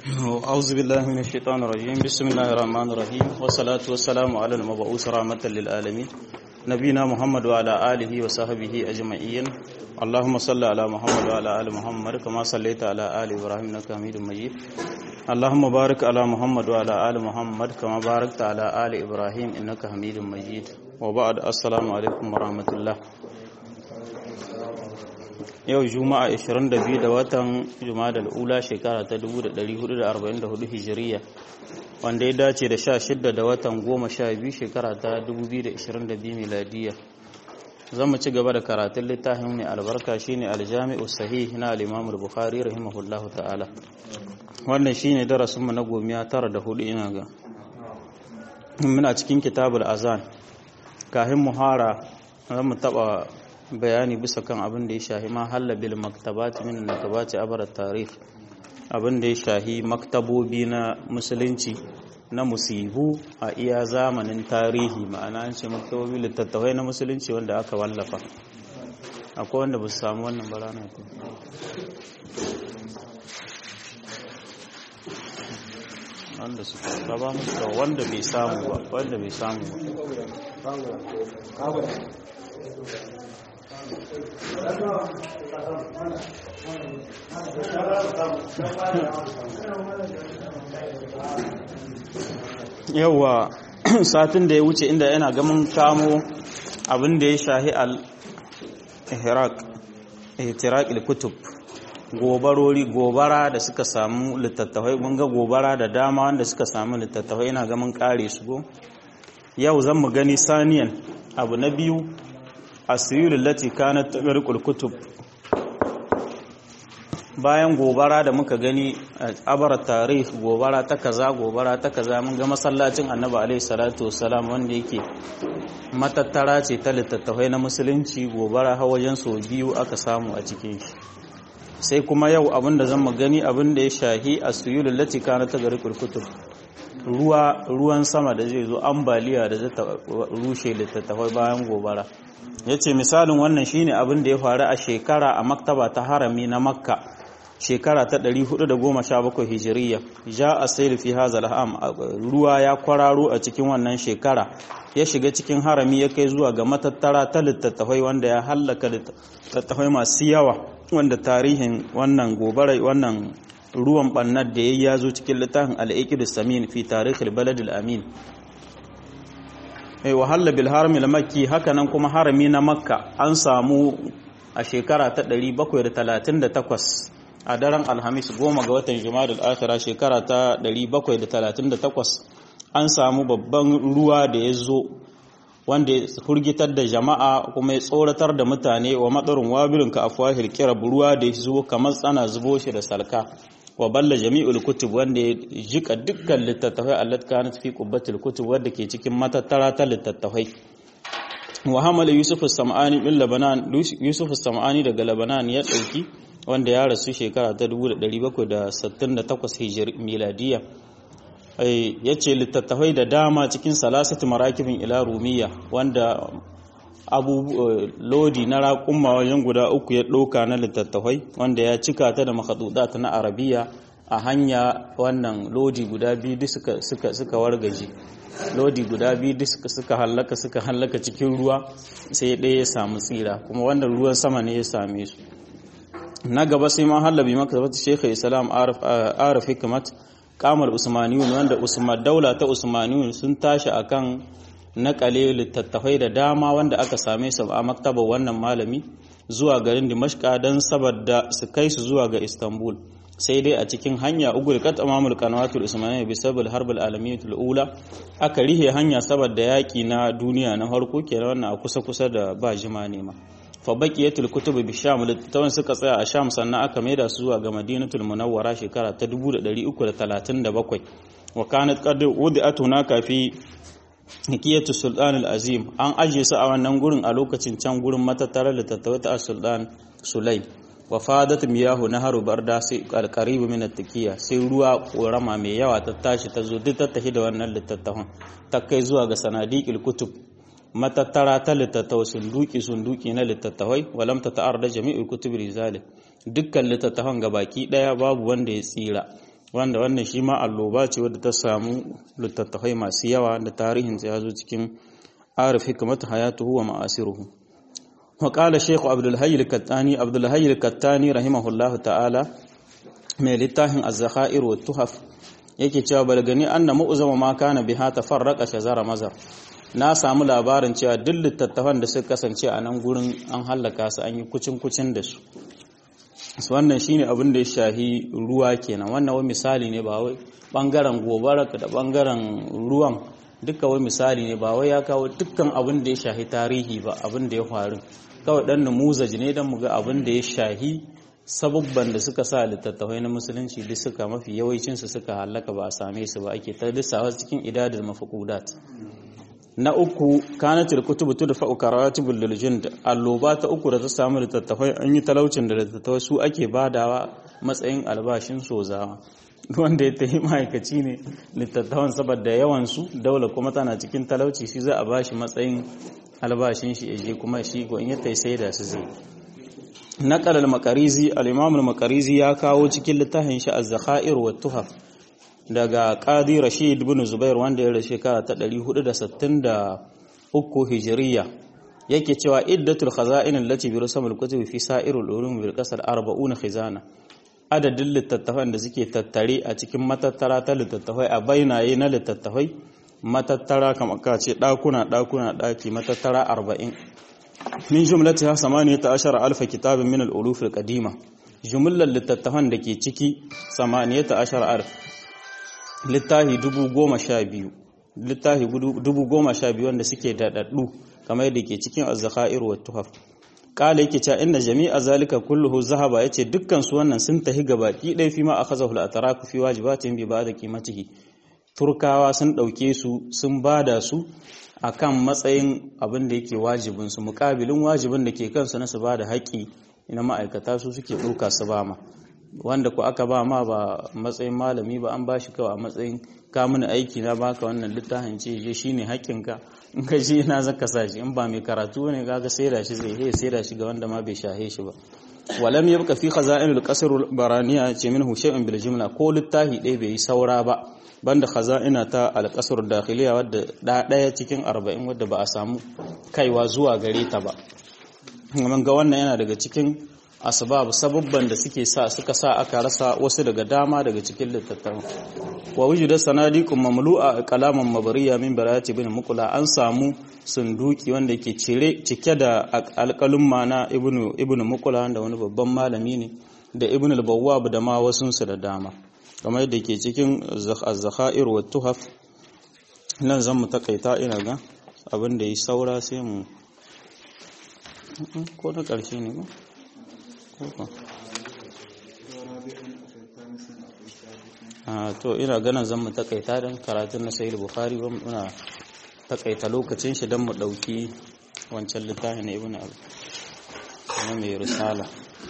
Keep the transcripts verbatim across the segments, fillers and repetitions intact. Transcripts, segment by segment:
أعوذ بالله من الشيطان الرجيم بسم الله الرحمن الرحيم والصلاة والسلام على المبعوث رحمة للعالمين نبينا محمد وعلى آله وصحبه أجمعين اللهم صل على محمد وعلى آل محمد كما صليت على آل إبراهيم إنك حميد مجيد اللهم بارك على محمد وعلى آل محمد كما باركت على آل إبراهيم إنك حميد مجيد وبعد السلام عليكم ورحمة الله. Yau Juma'a ashirin da biyu da watan Jumadal Ula shekara ta dubu da ɗari hudu da arba'in da hudu Hijiriya, wanda ya dace da sha shida da watan goma sha biyu shekara ta dubu biyu da ashirin da biyu miladiya. Zan mu ci gaba da karatun littafin mai albarka shine Aljami'u Sahih na al-Imam al-Bukhari rahimahullahu ta'ala. Wannan shine darasin mu na gomiya tara da hudu ina ga. Muna cikin Kitabul Azan. Kahin muhara zan mu taba bayani bisa kan abin da ya shahi ma halla bil maktabat min nakabati abar tarikh, abin da ya shahi maktabobi na musulunci na musibu a iya zamanin tarihi, ma'ana an ce maktabobi littattafai na musulunci wanda aka wallafa. Akwai wanda ba su samu wannan barana ta wanda su gaba musu wanda bai samu ba wanda bai samu ba yawwa satin da ya wuce inda yana gamin kamo abin da ya shahi al-ihraq ihtiraq al-kutub, gobarori gobara da suka samu littattafai. mun ga gobara da dama wanda suka samu littattafai, yana gamin kare su go. Yau zan mu gani saniyan abu na biyu, asirul lati kanat taghriqul kutub. Bayan gobara da muka gani abar tarikh, gobara ta kaza gobara ta kaza, mun ga masallacin Annabi alaihi salatu wassalam wanda yake matattara ce ta littattafai na musulunci, gobara har wajen so biyu aka samu a cikin shi. Sai kuma yau abinda zan mu gani abin da ya shahi asirul lati kanat taghriqul kutub, ruwa ruwan sama da zai zo, ambaliya da zai rushe littattafai bayan gobara. Ya ce misalin wannan shine abin da ya faru a shekara a maktaba ta harami na Makka shekara ta ɗari hudu da goma sha bakwai hijiriya. Ja a sayar fi hazal am, ruwa ya kwararo a cikin wannan shekara, ya shiga cikin harami, ya kai zuwa ga matattara ta littattafai wanda ya hallaka littattafai masu yawa, wanda tarihin wannan gobarai wannan ruwan bannar da ya zo cikin littafin al-Iqd as-Samin fi tarikh al-balad al-amin. Wahalla bil harami al-makki, hakanan kuma harami na Makka an samu a shekara ta ɗari bakwai da talatin da takwas a daren Alhamis goma ga watan Jumadal Akhira shekara ta ɗari bakwai da talatin da takwas an samu babban ruwa da ya zo wanda ya furgitar da jama'a kuma ya tsoratar da mutane. Wa madarin wabirin ka afwahil kirab, ruwa da ya zo kamar tsana zubo shi da salka. Wa balla jami'ul kutub, wanda ya jika dukkan littattafai allat kanat fi qubbatil kutub, wanda ke cikin matattara ta littattafai. Wa hamala yusuf as-sam'ani min labanan, yusuf as-sam'ani daga labanan ya dauki, wanda ya rasu shekara ta dubu da ɗari bakwai da sittin da takwas hijri miladiya. ai yace littattafai da dama cikin salasati marakibin ila rumiya, wanda abu lodi na raƙumma wajen guda uku ya ɗauka na littattafai, wanda ya cika ta da makhadudat na arabiya a hanya. Wannan lodi guda biyu duk suka suka suka wargaje, lodi guda biyu duk suka suka hallaka suka hallaka cikin ruwa, sai ɗaya ya samu tsira, kuma wannan ruwan sama ne ya same su. Na gaba sai ma hallabi maktabat Sheikh Islam Arif Arif Hikmat kamar Usmaniyun, wanda Usman daula ta Usmaniyun sun tashi akan naƙale littattafai da dama wanda aka same su a maktabar wannan malami zuwa garin Dimashqa don saboda su kai su zuwa ga Istanbul. Sai dai a cikin hanya ugulqat amamul qanawatul islamiyya bi sabab harb al alamiyatul ula, aka rihe hanya saboda yaki na duniya na farko kenan, wannan a kusa kusa da ba jima ne ma. Fa baqiyatul kutub bi sham, littattafan suka tsaya a Sham, sannan aka maida su zuwa ga Madinatul Munawwara shekara ta dubu da ɗari uku da talatin da bakwai. Wa kanat qad wudi'at hunaka fi Hikiyatu Sultan al-Azim, an aje su a wannan gurin a lokacin can gurin matattarar littattafai ta Sultan Sulaim. Wa fadat miyahu naharu barda sai alqarib min at-takiya, sai ruwa korama mai yawa ta tashi ta zo duk ta tafi da wannan littattafan ta kai zuwa ga sanadiqil kutub, matattara ta littattafai, sunduki sunduki na littattafai. Walam ta ta'arda jami'ul kutub rizalik, dukkan littattafan gabaki daya babu wanda ya tsira. wanda wannan shi ma alloba ce wadda ta samu littattafai masu yawa da tarihin ya zo cikin arif hikmatu hayatuhu wa ma'asiruhu. wa qala shaykh abdul hayy al-kattani abdul hayy al-kattani rahimahullahu ta'ala mai littafin az-zakhair wa tuhaf yake cewa balgani anna mu'zama ma kana biha tafarraqa shazara mazar. Na samu labarin cewa duk littattafan da suka kasance a nan gurin an hallaka su an yi kucin kucin da su. Wannan shine abin da ya shahi ruwa kenan. Wannan wani misali ne ba wai bangaren gobara da bangaren ruwan duka wai misali ne ba wai ya kawo dukkan abin da ya shahi tarihi ba abin da ya faru. Kawai dan numuzaji ne dan mu ga abin da ya shahi sabubban da suka sa littattafai na musulunci duk suka mafi yawancinsu suka hallaka ba a same su ba ake ta lissawa cikin idadul mafuqudat. Na uku kanatil kutubu tudfa'u karatibul lil jund alloba ta uku da ta samu littattafai an yi talaucin da littattafai su ake badawa matsayin albashin sozawa wanda ya tafi ma'aikaci ne littattafan saboda yawan su daula kuma tana cikin talauci shi za a bashi matsayin albashin shi yaje kuma shi ko in ya tai sai da su zai. naqal al-maqarizi al-imam al-maqarizi ya kawo cikin littafin shi az-zakhair wa tuhaf daga Qadi Rashid ibn Zubair wanda ya rashe shekara ta ɗari hudu da sittin da uku hijiriya yake cewa iddatul khaza'in allati bi rusamil kutubi fi sa'irul ulum bil qasr arba'una khizana adadin littattafan da suke tattare a cikin matattara ta littattafai a bainaye na littattafai matattara kamar ka ce dakuna dakuna daki matattara arba'in min jumlatiha samaniyata ashara alf kitabin min al-uluf al-qadima jumlar littattafan da ke ciki samaniyata ashara alf littahi dubu goma sha biyu littahi dubu goma sha biyu wanda suke daɗaɗɗu kamar yadda ke cikin az-zakhair wa tuhaf. Kala yake cewa inna jami'a zalika kulluhu zahaba yace dukkan su wannan sun tahi gabaki dai fi ma akhazahu al-atraku fi wajibatin bi ba'da qimatihi. Turkawa sun dauke su sun bada su akan matsayin abin da yake wajibin su muƙabilin wajibin da ke kansu na su bada haƙi ina ma'aikata su suke ɗauka su ba ma wanda ku aka ba ma ba matsayin malami ba an bashi kawai a matsayin ka mini aiki na baka wannan littafin ce je shine haƙƙinka in ka ji ina zaka sa shi in ba mai karatu ne kaga saida shi zai he saida shi ga wanda ma bai shahe shi ba. walam yabqa fi khaza'inul qasr baraniya ce minhu shay'un bil jumla ko littafi ɗaya bai yi saura ba banda khaza'ina ta al-qasr dakhiliya wadda da daya cikin arba'in wadda ba a samu kaiwa zuwa gare ta ba. mun ga wannan yana daga cikin asbab sababban da suke sa suka sa aka rasa wasu daga dama daga cikin littattafan. wa wujuda sanadiqum mamlu'a kalaman mabariya min barati ibn muqla an samu sunduki wanda yake cire cike da alƙalin mana ibnu ibnu muqla wanda wani babban malami ne da ibn al-bawwab da ma wasun su da dama kamar yadda ke cikin az-zakhair wa tuhaf. nan zan mu takaita ina ga abin da yi saura sai mu ko na ƙarshe ne ba a to ina ganin zan mu takaita don karatun na sahih bukhari ba muna takaita lokacin shi don mu dauki wancan littafin na ibnu al na mai risala.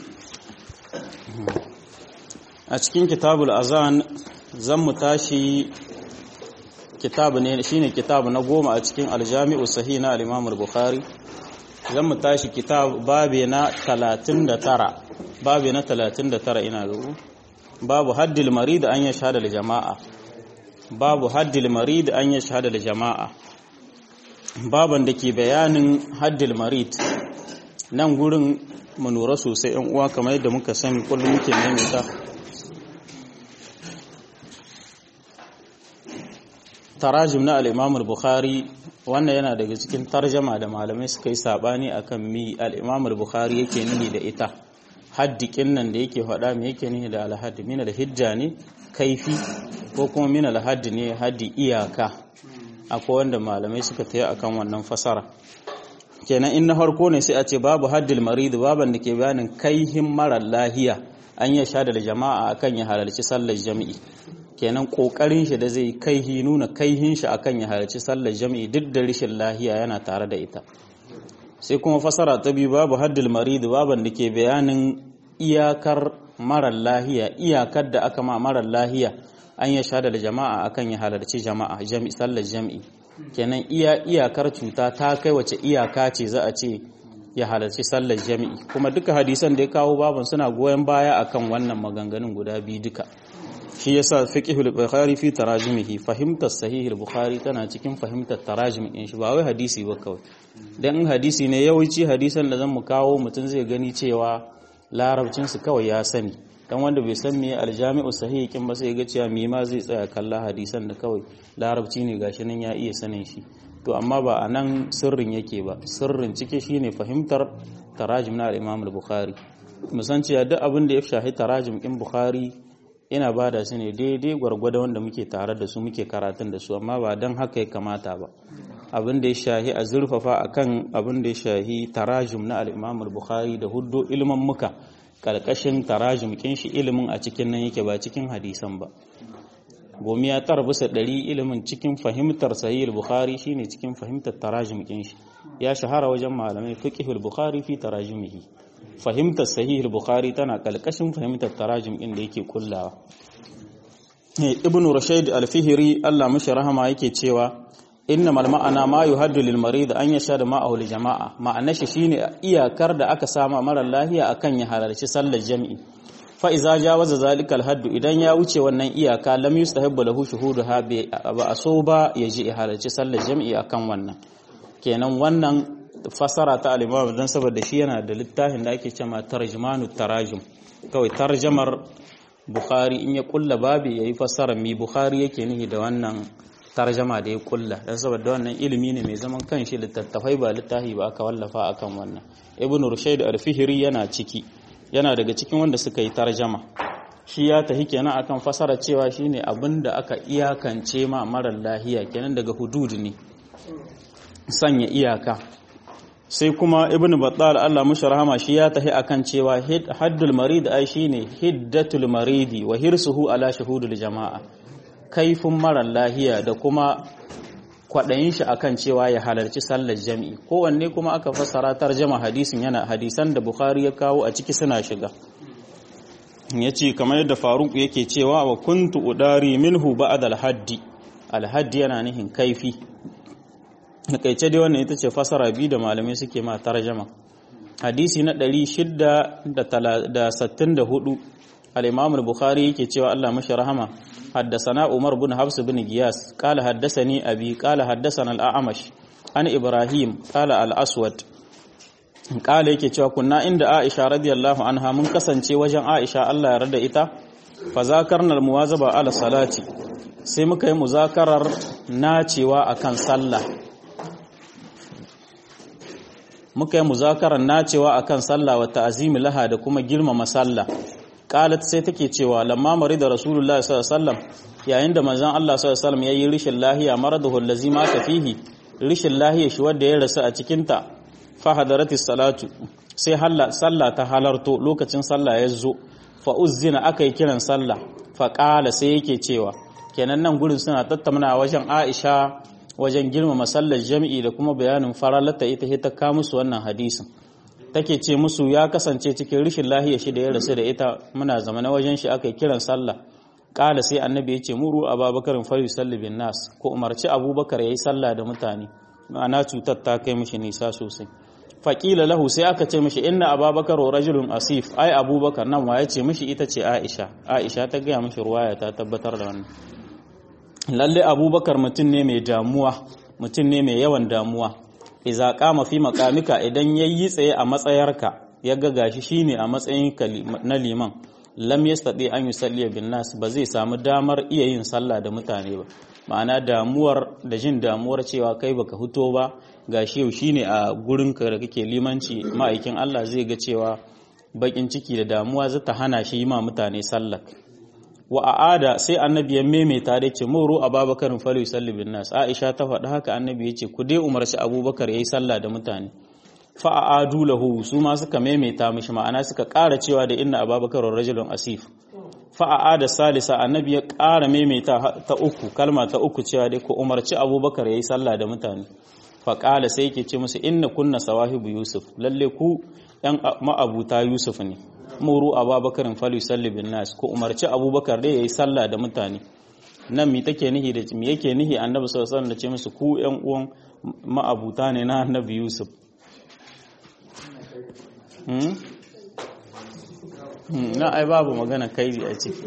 a cikin kitabul azan zan mu tashi kitabu ne shine kitabu na goma a cikin aljami'u sahih na al-imam al-bukhari. zan mu tashi kitab babe na talatin da tara babe na talatin da tara ina rubu babu haddil marid an ya shahada da jama'a babu haddil marid an ya shahada da jama'a baban da ke bayanin haddil marid. nan gurin mu lura sosai ɗan uwa kamar yadda muka sani kullum muke maimaita tarajim na al-imam al-bukhari wannan yana daga cikin tarjama da malamai suka yi sabani akan mi al-imam al-bukhari yake nihi da ita haddikin nan da yake faɗa me yake nihi da al-hadd min al-hijja ne kaifi ko kuma min al-hadd ne haddi iyaka akwai wanda malamai suka tayi akan wannan fasara kenan in na farko ne sai a ce babu haddil marid baban da ke bayanin kaihin marar lahiya an ya sha da jama'a akan ya halarci sallar jami'i kenan kokarin shi da zai kaihi nuna kaihin shi akan ya halarci sallar jami'i duk da rishin lahiya yana tare da ita. sai kuma fasara ta biyu babu haddil marid baban da ke bayanin iyakar marar lahiya iyakar da aka ma marar lahiya an ya sha da jama'a akan ya halarci jama'a jami'i sallar jami'i kenan iya iyakar cuta ta kai wace iyaka ce za a ce ya halarci sallar jami'i kuma duka hadisan da ya kawo baban suna goyon baya akan wannan maganganun guda biyu duka shi yasa fiqhul bukhari fi tarajumihi fahimtar sahihul bukhari tana cikin fahimtar tarajum din shi ba wai hadisi ba kawai dan in hadisi ne yawanci hadisan da zan mu kawo mutun zai gani cewa larabcin su kawai ya sani dan wanda bai san me aljami'u sahih kin ba sai ga cewa me ma zai tsaya kalla hadisan da kawai larabci ne gashi nan ya iya sanin shi to amma ba anan sirrin yake ba sirrin cike shine fahimtar tarajum na al-Imam al-Bukhari musan cewa duk abin da ya shahi tarajum din Bukhari ina bada su ne daidai gwargwado wanda muke tare da su muke karatun da su amma ba dan haka ya kamata ba abin da ya shahi a zurfafa akan abin da ya shahi tarajum na al-Imam al-Bukhari da huddo ilman muka karkashin tarajum kin shi ilimin a cikin nan yake ba cikin hadisan ba gomiya tar bisa ɗari ilimin cikin fahimtar sahih al-Bukhari shine cikin fahimtar tarajum kin shi ya shahara wajen malamai fiqh al-Bukhari fi tarajumihi fahimtar sahih al-Bukhari tana kalkashin fahimtar tarajum din da yake kullawa ibn Rashid al-Fihri Allah mashi rahama yake cewa innamal ma'ana ma yuhaddu lil marid an yashhadu ma'ahu li jama'a ma'ana shi shine iyakar da aka sama mara lahiya akan ya halarci sallar jami'i fa iza jawaza zalika al-hadd idan ya wuce wannan iyaka lam yustahabbu lahu shuhuduha ba aso ba yaji halarci sallar jami'i akan wannan kenan wannan fasara ta al-Imam dan saboda shi yana da littafin da ake cewa tarjumanut tarajum kawai tarjamar Bukhari in ya kulla babi yayi fasara mi Bukhari yake nihi da wannan tarjama da ya kulla dan saboda wannan ilimi ne mai zaman kanshi littattafai ba littafi ba aka wallafa akan wannan Ibn Rushayd al-Fihri yana ciki yana daga cikin wanda suka yi tarjama shi ya tahi kenan akan fasara cewa shine abinda aka iyakance ma marar lahiya kenan daga hudud ne sanya iyaka sai kuma ibn battal Allah mushi rahama shi ya tahi akan cewa haddul marid ai shine hiddatul maridi wa hirsuhu ala shuhudul jama'a kaifin marar lahiya da kuma kwadayin shi akan cewa ya halarci sallar jami'i kowanne kuma aka fassara tarjuma hadisin yana hadisan da Bukhari ya kawo a ciki suna shiga yace kamar yadda Faruq yake cewa wa kuntu udari minhu ba'd al-haddi al-haddi yana nihin kaifi kaice dai wannan ita ce fasara biyu da malamai suke ma tarjama hadisi na ɗari shida da sittin da hudu al-Imam al-Bukhari yake cewa Allah mashi rahama haddathana Umar bin Hafs bin Giyas qala haddathani abi qala haddathana al-A'mash an Ibrahim qala al-Aswad qala yake cewa kunna inda Aisha radiyallahu anha mun kasance wajen Aisha Allah ya rada ita fa zakarna al-muwazaba ala salati sai muka yi muzakarar nacewa akan sallah muka yi muzakarar nacewa akan sallah wa ta'zimi laha da kuma girmama sallah qalat sai take cewa lamma marida rasulullahi sallallahu alaihi wasallam yayin da manzon Allah sallallahu alaihi wasallam yayi rishin lahiya maradahu allazi ma fihi rishin lahiya shi wanda ya rasu a cikin ta fa hadaratis salatu sai halla sallah ta halarto lokacin sallah ya zo fa uzzina akai kiran sallah fa qala sai yake cewa kenan nan gurin suna tattauna wajen Aisha wajen girmama sallar jami'i da kuma bayanin faralata ita ta ka musu wannan hadisin take ce musu ya kasance cikin rishin lahiya shi da ya rasu da ita muna zama na wajen shi aka kiran sallah kala sai annabi ya ce muru ababakarin fa yusalli bin nas ko umarci abubakar yayi sallah da mutane ma'ana cutar ta kai mishi nisa sosai faqila lahu sai aka ce mishi inna ababakar rajulun asif ai abubakar nan waye ce mishi ita ce aisha aisha ta ga mishi ruwaya ta tabbatar da wannan lalle abubakar mutum ne mai damuwa mutum ne mai yawan damuwa iza qama fi maqamika idan yayi tsaye a matsayarka ya ga gashi shine a matsayin na liman lam yastati an yusalli bin nas ba zai samu damar iya yin sallah da mutane ba ma'ana damuwar da jin damuwar cewa kai baka fito ba gashi yau shine a gurin ka da kake limanci ma'aikin Allah zai ga cewa bakin ciki da damuwa zata hana shi ma mutane sallah wa a'ada sai annabi ya maimaita da ce muru ababakarin falu yusalli bin nas aisha ta faɗa haka annabi ya ce ku dai umarci abubakar yayi sallah da mutane fa a'adu lahu su ma suka maimaita mishi ma'ana suka ƙara cewa da inna ababakar rajulun asif fa a'ada salisa annabi ya ƙara maimaita ta uku kalma ta uku cewa dai ku umarci abubakar yayi sallah da mutane fa qala sai yake ce musu inna kunna sawahibu yusuf lalle ku yan ma'abuta yusuf ne muru ababakarin falu salli bin nas ko umarci abubakar dai yayi sallah da mutane nan mi take nihi da mi yake nihi annabi sallallahu alaihi wasallam da ce musu ku ƴan uwan ma'abuta ne na annabi yusuf hmm na ai babu magana kaidi a ciki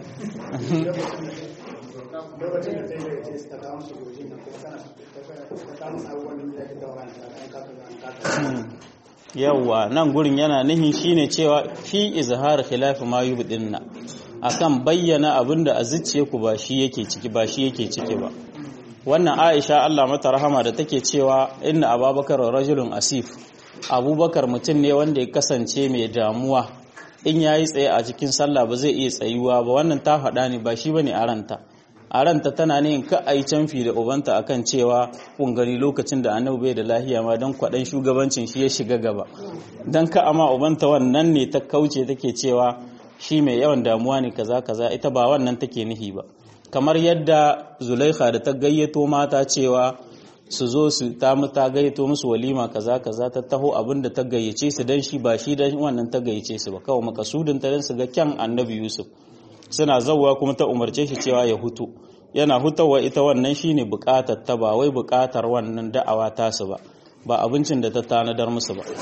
yawwa nan gurin yana nihin shine cewa fi izhar khilaf ma yubdinna akan bayyana abinda a zuciye ku ba shi yake ciki ba shi yake ciki ba wannan Aisha Allah mata rahama da take cewa inna Abubakar rajulun asif Abubakar mutum ne wanda ya kasance mai damuwa in yayi tsaye a cikin sallah ba zai iya tsayuwa ba wannan ta faɗa ne ba shi bane a ranta a ranta tana ne ka ai canfi da ubanta akan cewa kungari lokacin da annabi bai da lahiya ma dan kwadan shugabancin shi ya shiga gaba dan ka ama ubanta wannan ne ta kauce take cewa shi mai yawan damuwa ne kaza kaza ita ba wannan take nihi ba kamar yadda Zulaikha da ta gayyato mata cewa su zo su ta ta gayyato musu walima kaza kaza ta taho abinda ta gayyace su dan shi ba shi dan wannan ta gayyace su ba kawai makasudin ta dan su ga kyan annabi Yusuf suna zawwa kuma ta umarce shi cewa ya hutu yana hutawa ita wannan shine bukatar ta ba wai bukatar wannan da'awa ta su ba ba abincin da ta tanadar musu ba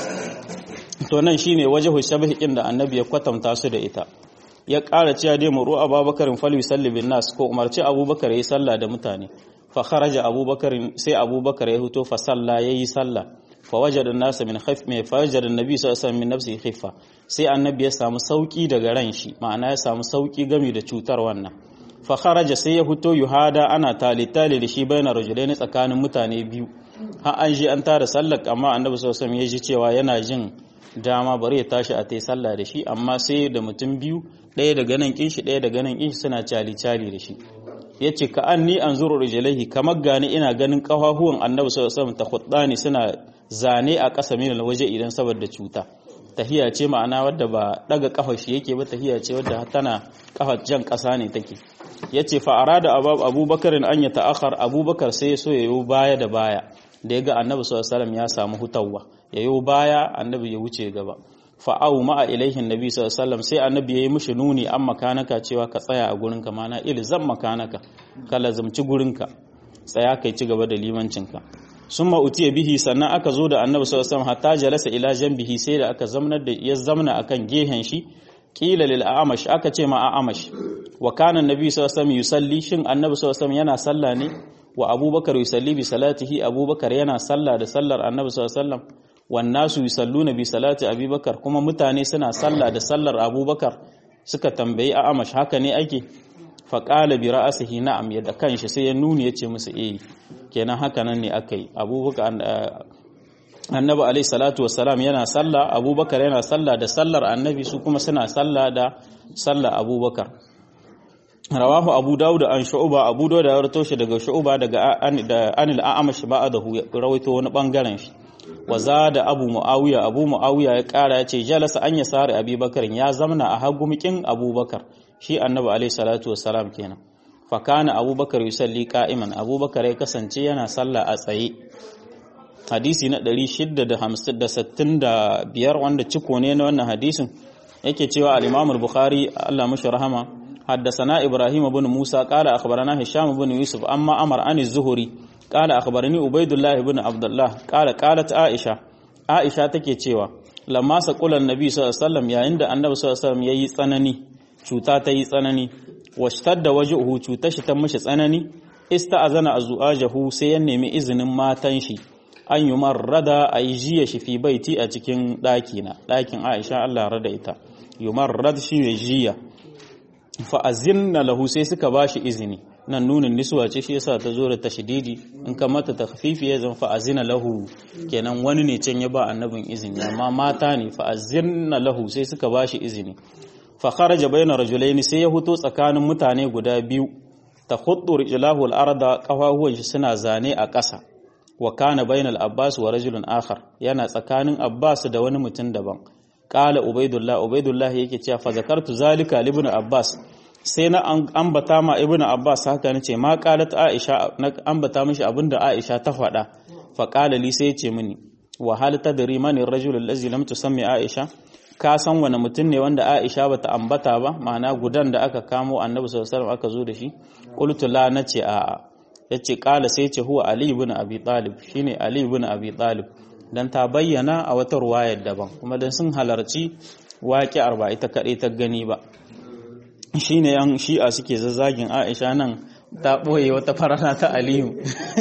to nan shine wajhu shabihin da annabi ya kwatanta su da ita ya ƙara cewa dai mu ru'a Abubakarin fal yusalli bin nas ko umarci Abubakar yayi sallah da mutane fa kharaja Abubakar sai Abubakar ya huto fa salla yayi sallah fa wajada an-nas min khif mai fa wajada an-nabi sallallahu alaihi wasallam min nafsihi khifa sai annabi ya samu sauki daga ran shi ma'ana ya samu sauki game da cutar wannan fa kharaja sai ya huto yuhada ana talitali da shi bayan rajulaini tsakanin mutane biyu har an ji an tara sallar amma annabi sallallahu alaihi wasallam ya ji cewa yana jin dama bari ya tashi a tai sallah da shi amma sai da mutum biyu ɗaya daga nan kinshi ɗaya daga nan kinshi suna cali cali da shi yace ka anni anzuru rijlaihi kamar gani ina ganin kafafuwan annabi sallallahu alaihi wasallam ta khuddani suna zane a ƙasa min waje idan saboda cuta tahiya ce ma'ana wadda ba daga kafar shi yake ba tahiya ce wadda tana kafar jan ƙasa ne take yace fa arada abubakar an ya ta'akhar abubakar sai so yayo baya da baya da yaga annabi sallallahu alaihi wasallam ya samu hutawa yayo baya annabi ya wuce gaba fa au ma'a ilaihin nabi sallallahu alaihi wasallam sai annabi yayi mishi nuni an makanaka cewa ka tsaya a gurinka mana ilzam makanaka ka lazumci gurinka tsaya kai ci gaba da limancinka summa utiya bihi sannan aka zo da annabi sallallahu alaihi wasallam hatta jalasa ila janbihi sai da aka zamnar da ya zamna akan gehen shi qila lil a'mash aka ce ma a'mash wa kana annabi sallallahu alaihi wasallam yusalli shin annabi sallallahu alaihi wasallam yana sallah ne wa abubakar yusalli bi salatihi abubakar yana sallah da sallar annabi sallallahu alaihi wasallam wan nasu yusalluna bi salati abubakar kuma mutane suna sallah da sallar abubakar suka tambayi a'mash haka ne ake fa qala bi ra'sihi na'am yadda kanshi sai ya nuni yace musu eh kenan haka nan ne akai abubakar annabi alayhi salatu wassalam yana sallah abubakar yana sallah da sallar annabi su kuma suna sallah da sallar abubakar rawahu abu dawud an shu'ba abu dawud ya rawaito shi daga shu'ba daga anil a'amash ba'dahu ya rawaito wani bangaren shi wa zada abu muawiya abu muawiya ya kara yace jalasa an yasari abubakar ya zamna a hagumikin abubakar shi annabi alayhi salatu wassalam kenan fa kana abubakar yusalli qa'iman abubakar ya kasance yana sallah a tsaye hadisi na ɗari shida da sittin da biyar wanda ciko ne na wannan hadisin yake cewa al-Imam al-Bukhari Allah mashi rahama haddathana Ibrahim ibn Musa qala akhbarana Hisham ibn Yusuf amma Amr an az-Zuhri qala akhbarani Ubaydullah ibn Abdullah qala qalat Aisha Aisha take cewa lamma saqula an-nabi sallallahu alaihi wasallam yayin da annabi sallallahu alaihi wasallam yayi tsanani cuta ta yi tsanani washtadda wajhuhu cutar shi ta mishi tsanani ista'azana azwajahu sai ya nemi izinin matan shi an yi marrada a yi jiya shi fi baiti a cikin ɗakina ɗakin aisha Allah rada ita yi marrad shi ne jiya fa'azin na lahu sai suka ba shi izini nan nunin nisuwa ce shi yasa ta zo da tashdidi in ka mata ta hafifi ya zan fa'azin na lahu kenan wani ne can ya ba annabin izini amma mata ne fa'azin na lahu sai suka ba shi izini fa kharaja bayna rajulaini sai ya huto tsakanin mutane guda biyu ta khuddu rijlahu al-arda qafahuwan shi suna zane a ƙasa wa kana bainal Abbas wa rajulun akhar yana tsakanin Abbas da wani mutum daban qala ubaidullah ubaidullah yake cewa fa zakartu zalika li ibn Abbas sai na ambata ma ibn Abbas haka nace ma qalat Aisha na ambata mishi abinda Aisha ta faɗa fa qala li sai yace mini wa hal tadri man ar-rajul allazi lam tusammi Aisha ka san wani mutum ne wanda Aisha bata ambata ba ma'ana gudan da aka kamo Annabi sallallahu alaihi wasallam aka zo da shi qultu la nace a'a yace kala sai yace huwa Ali ibn Abi Talib shine Ali ibn Abi Talib dan ta bayyana a wata ruwayar daban kuma dan sun halarci waƙi'ar ba ita kaɗai ta gani ba. Shi ne yan shi'a suke zazzagin Aisha nan ta ɓoye wata farana ta Aliyu.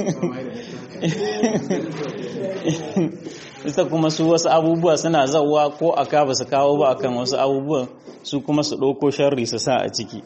Ita kuma su wasu abubuwa suna zauwa ko aka ba su kawo ba akan wasu abubuwan su kuma su ɗauko sharri su sa a ciki.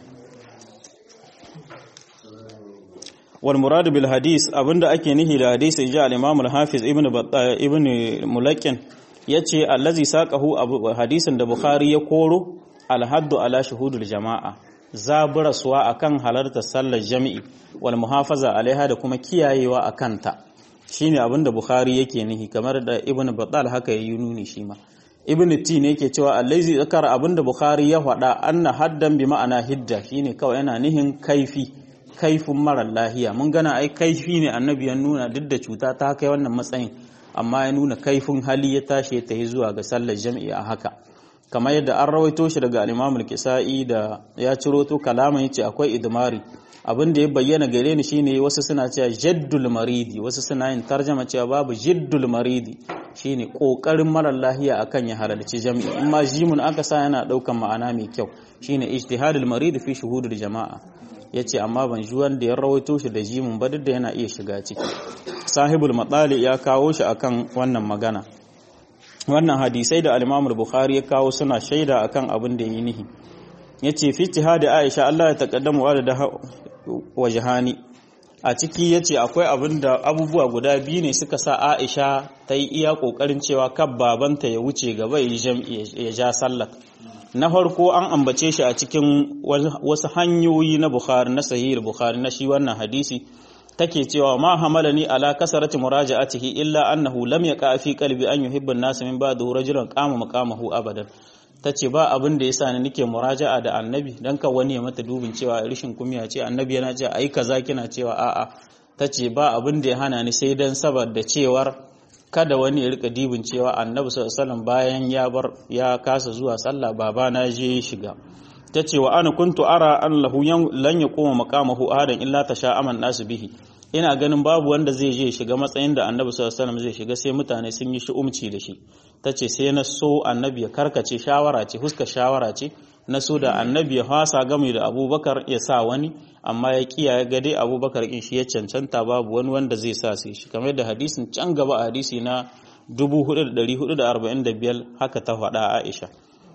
Wal muradu bil hadis abinda ake nihi da hadisi ji al-Imam al-Hafiz Ibn Battah Ibn Mulaqin yace allazi saqahu hadisin da Bukhari ya koro al-haddu ala shuhudul jama'a zaburaswa akan halartar sallar jami'i wal muhafaza alaiha da kuma kiyayewa akan ta shine abinda Bukhari yake nihi kamar da Ibn Battal haka yayi nuni shi ma Ibn Tin yake cewa allazi zakara abinda Bukhari ya faɗa anna haddan bi ma'ana hidda shine kawai yana nihin kaifi kaifin marar lahiya mun gana ai kaifi ne annabi ya nuna duk da cuta ta kai wannan matsayin amma ya nuna kaifin hali ya tashi ta yi zuwa ga sallar jami'i a haka kamar yadda an rawaito shi daga al-Imam al-Kisa'i da ya ciro to kalaman yace akwai idmari abin da ya bayyana gare ni shine wasu suna cewa jaddul maridi wasu suna yin tarjuma cewa babu jiddul maridi shine kokarin marar lahiya akan ya halarci jami'i amma jimun aka sa yana daukan ma'ana mai kyau shine ijtihadul maridi fi shuhudul jama'a yace amma ban ji wanda ya rawaito shi da jimun ba duk da yana iya shiga ciki sahibul matsali ya kawo shi akan wannan magana wannan hadisai da al-Imam al-Bukhari ya kawo suna shaida akan abin da yi nihi yace fi ijtihadi Aisha Allah ya taqaddamu wa da wajhani a ciki yace akwai abin da abubuwa guda biyu ne suka sa Aisha ta yi iya kokarin cewa kab babanta ya wuce gaba ya jam'i ya ja sallar na farko an ambace shi a cikin wasu hanyoyi na Bukhari na sahih Bukhari na shi wannan hadisi take cewa ma hamalani ala kasarati muraja'atihi illa annahu lam yaqa fi qalbi an yuhibba an-nas min ba'dahu rajulan qama maqamahu abadan tace ba abin da yasa ni nake muraja'a da annabi dan ka wani ya mata dubin cewa rishin kumiya ce annabi yana cewa ai kaza kina cewa a'a tace ba abin da ya hana ni sai dan saboda cewar kada wani ya rika dibin cewa annabi sallallahu alaihi wasallam bayan ya bar ya kasa zuwa sallah babana je shiga tace wa ana kuntu ara an lahu lan yaquma maqamahu ahadan illa tasha'aman nasu bihi ina ganin babu wanda zai je shiga matsayin da annabi sallallahu alaihi wasallam zai shiga sai mutane sun yi shi'umci da shi tace sai na so annabi ya karkace shawara ce huska shawara ce na so da annabi ya fasa game da Abubakar ya sa wani amma ya kiyaye gade Abubakar kin shi ya cancanta babu wani wanda zai sa sai shi kamar da hadisin can gaba a hadisi na dubu hudu da dari hudu da arba'in da biyar haka ta faɗa Aisha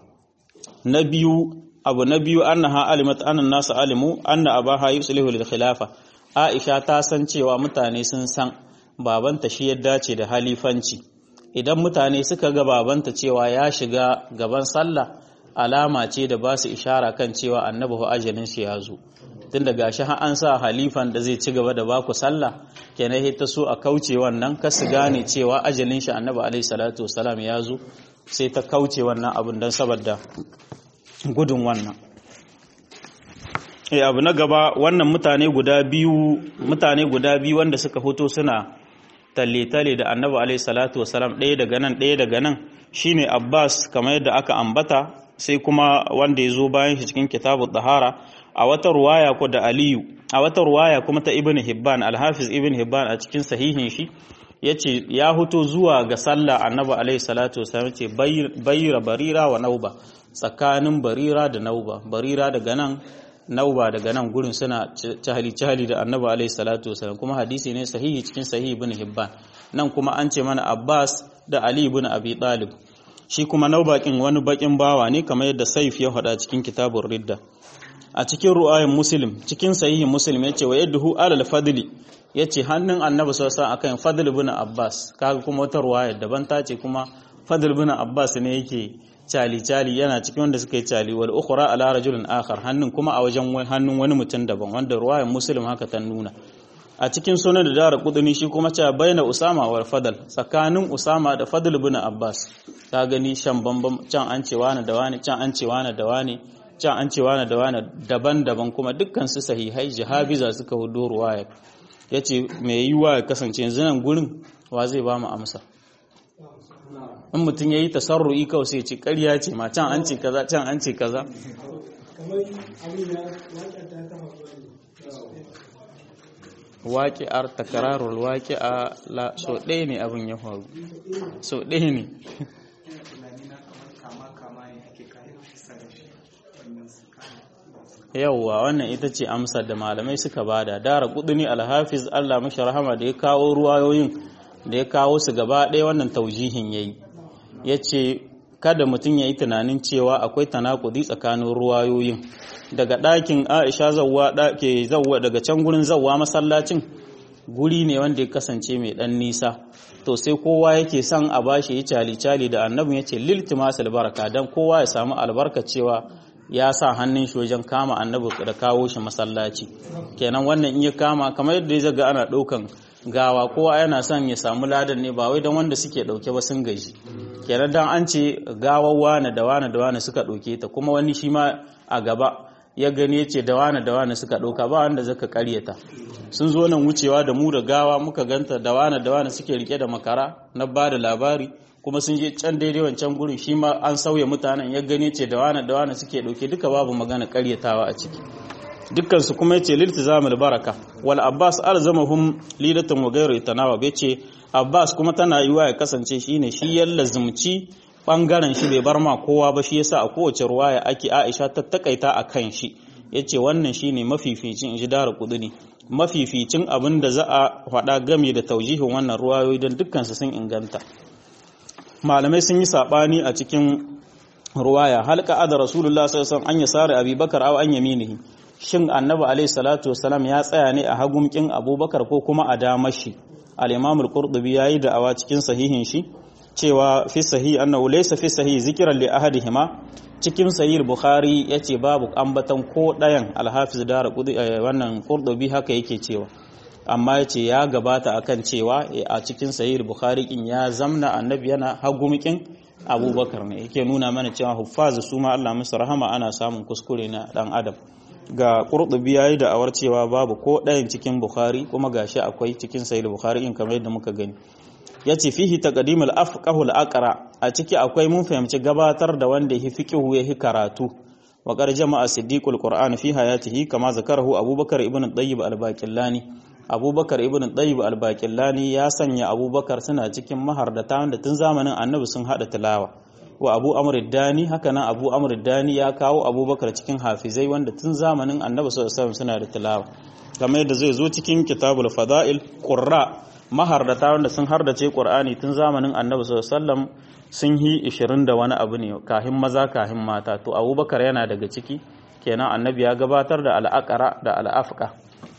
na biyu abu na biyu annaha alimat annan nasu alimu anna abaha yuslihu lil khilafa Aisha ta san cewa mutane sun san babanta shi ya dace da halifanci idan mutane suka ga babanta cewa ya shiga gaban sallah alama ce da ba su ishara kan cewa annabi ho ajalin shi ya zo tun da gashi har an sa halifan da zai ci gaba da baku sallah kenan ta so a kauce wannan ka su gane cewa ajalin shi annabi alaihi salatu wasalam ya zo sai ta kauce wannan abun dan saboda gudun wannan eh abu na gaba wannan mutane guda biyu mutane guda biyu wanda suka fito suna talle-talle da annabi alaihi salatu wasalam ɗaya daga nan ɗaya daga nan shine Abbas kamar yadda aka ambata sai kuma wanda ya zo bayan shi cikin kitabut tahara a wata ruwaya ko da Aliyu a wata ruwaya kuma ta Ibn Hibban al-Hafiz Ibn Hibban a cikin sahihin shi yace ya huto zuwa ga sallah annabi alaihi salatu wasalam ce bayra barira wa nauba tsakanin barira da nauba barira daga nan nauba daga nan gurin suna cahali cahali da annabi alaihi salatu wasalam kuma hadisi ne sahihi cikin sahihi Ibn Hibban nan kuma an ce mana Abbas da Ali ibn Abi Talib shi kuma naubakin wani bakin bawa ne kamar yadda Saif ya faɗa cikin kitabur Ridda a cikin ru'ayin Muslim cikin sahihin Muslim yace wa yadhu alal fadli yace hannun annabi sallallahu alaihi wasallam akan Fadl ibn Abbas kaga kuma wata ruwaya daban ta ce kuma Fadl ibn Abbas ne yake cali cali yana cikin wanda suka yi cali wal ukhra ala rajulin akhar hannun kuma a wajen hannun wani mutum daban wanda ruwayan Muslim haka ta nuna a cikin sunan da dara kuduni shi kuma cewa baina Usama wal Fadl tsakanin Usama da Fadl ibn Abbas ka gani shan bambam can an ce wani da wani can an ce wani da wani can an ce wani da wani daban-daban kuma dukkan su sahihai jihabiza suka hudo ruwaya yace me yiwa ya kasance yanzu nan gurin wa zai ba mu amsa in mutum yayi tasarru'i kawai sai ce ƙarya ce ma can an ce kaza can an ce kaza waƙi'ar takararul waƙi'a la so ɗaya ne abin ya faru so ɗaya ne yawwa wannan ita ce amsar da malamai suka bada. Dara Qutni al-Hafiz Allah mashi rahama da ya kawo ruwayoyin da ya kawo su gaba ɗaya wannan taujihin yayi, yace kada mutum yayi tunanin cewa akwai tanakudi tsakanin ruwayoyin. Daga ɗakin Aisha zawwa ɗake zawwa daga can gurin zawwa masallacin guri ne wanda ya kasance mai ɗan nisa, to sai kowa yake son a bashi ya cali cali da annabi yace liltimasul baraka, dan kowa ya samu albarka cewa ya sa hannun shi wajen kama annabi da kawo shi masallaci. Kenan wannan in ya kama kamar yadda ya zaga ana ɗaukan gawa, kowa yana son ya samu ladan ne ba wai don wanda suke ɗauke ba sun gaji. Kenan dan an ce gawar wane da wane da wane suka ɗauke ta, kuma wani shi ma a gaba ya gani ya ce da wane da wane suka ɗauka, ba wanda zaka karyata. Sun zo nan wucewa da mu da gawa muka ganta da wane da wane suke rike da makara na ba da labari, kuma sun je can daidai wancan gurin shi ma an sauya mutanen ya gani ce da wane da wane suke ɗauke, duka babu magana karyatawa a ciki. Dukkansu kuma yace liltizamul baraka wal Abbas alzamahum lidatan wa ghayru itanawa, yace Abbas kuma tana yiwa ya kasance shine shi yalla zumci bangaren shi bai bar ma kowa ba, shi yasa a kowace ruwaya ake Aisha ta takaita akan shi. Yace wannan shine mafificin inji Dara Qutni, mafificin abin da za a faɗa game da taujihin wannan ruwayoyi don dukkan su sun inganta. Malamai sun yi sabani a cikin ruwaya halka ada Rasulullah sallallahu alaihi wasallam an yasari Abubakar aw an yaminihi, shin annabi alaihi salatu wasalam ya tsaya ne a hagumkin Abubakar ko kuma a damar shi. Al-Imam al-Qurtubi yayi da'awa cikin sahihin shi cewa fi sahih annahu laysa fi sahih zikran li ahadihima, cikin sahih Bukhari yace babu ambatan ko dayan. Al-Hafiz Dara wannan Qurtubi haka yake cewa, amma yace ya gabata akan cewa a cikin sahih Bukhari kin ya zamna annabi yana hagumkin Abubakar ne, yake nuna mana cewa huffazu su ma Allah musu rahama ana samun kuskure na dan adam. Ga Qurtubi yayi da awar cewa babu ko ɗayan cikin Bukhari, kuma gashi akwai cikin Sahih Bukhari in kamar yadda muka gani. Yace fihi taqdimul afqahu al-aqra, a ciki akwai mun fahimci gabatar da wanda yafi fiqhu yafi karatu. Wa qad jama'a siddiqul Qur'an fi hayatihi kama zakarahu Abubakar ibn Tayyib al-Baqillani. Abubakar ibn Tayyib al-Baqillani ya sanya Abubakar suna cikin mahardata wanda tun zamanin Annabi sun hada tilawa. Wa Abu Amr ad-Dani haka nan Abu Amr ad-Dani ya kawo Abubakar cikin hafizai wanda tun zamanin Annabi sallallahu alaihi wasallam suna da tilawa. Kamar yadda zai zo cikin Kitabul Fada'il, qurra mahardata wanda sun hardace Qur'ani tun zamanin Annabi sallallahu alaihi wasallam sun yi ishirin da wani abu ne, kahin maza kahin mata. To Abubakar yana daga ciki, kenan Annabi ya gabatar da al-aqra da al-afqa.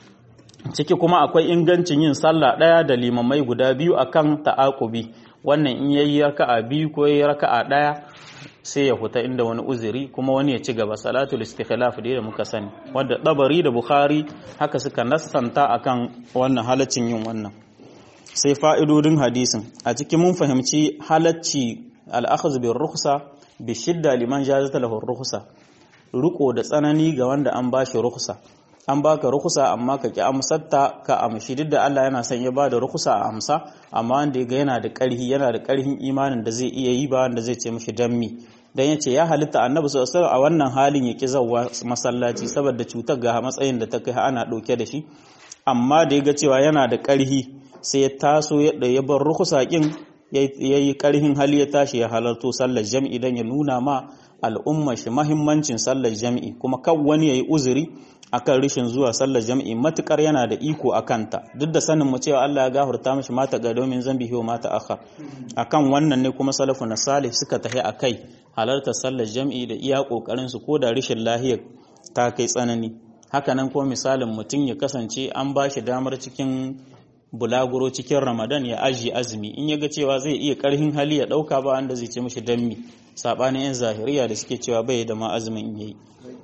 Ciki kuma akwai ingancin yin sallah daya da limamai guda biyu akan ta'aqubi. Wannan in yayi raka'a biyu ko yayi raka'a daya sai ya huta inda wani uzuri, kuma wani ya ci gaba. Salatul istikhlaf da muka sani, wanda Tabari da Bukhari haka suka nassanta akan wannan halaccin yin wannan. Sai fa'idodin hadisin, a cikin mun fahimci halacci al-akhdh bir rukhsa bi shidda liman jazat lahu rukhsa, ruko da tsanani ga wanda an bashi rukhsa. An baka rukusa amma ka ki amsatta ka amshi, duk da Allah yana son ya bada rukusa a amsa, amma wanda ga yana da ƙarhi yana da ƙarhin imanin da zai iya yi ba wanda zai ce mishi dammi. Dan yace ya halitta Annabi sallallahu alaihi wasallam a wannan halin ya ki zawwa masallaci saboda cutar ga matsayin da ta kai ana dauke da shi, amma da ya ga cewa yana da ƙarhi sai ya taso ya ya bar rukusa kin yayi ƙarhin hali ya tashi ya halarto sallar jami'i dan ya nuna ma al'umma shi muhimmancin sallar jami'i, kuma kan wani yayi uzuri akan rishin zuwa sallar jami'i matukar yana da iko akanta, duk da sanin mu cewa Allah ya gafarta mishi mata ga domin zambihi wa mata akhar. Akan wannan ne kuma salafu na salih suka tahi akai halartar sallar jami'i da iya kokarin su ko da rishin lahiya ta kai tsanani. Haka nan kuma misalin mutum ya kasance an bashi damar cikin bulaguro cikin Ramadan ya aji azumi, in yaga cewa zai iya karhin hali ya dauka ba wanda zai ce mishi dammi, sabanin yan zahiriya da suke cewa bai da ma azumin in yayi.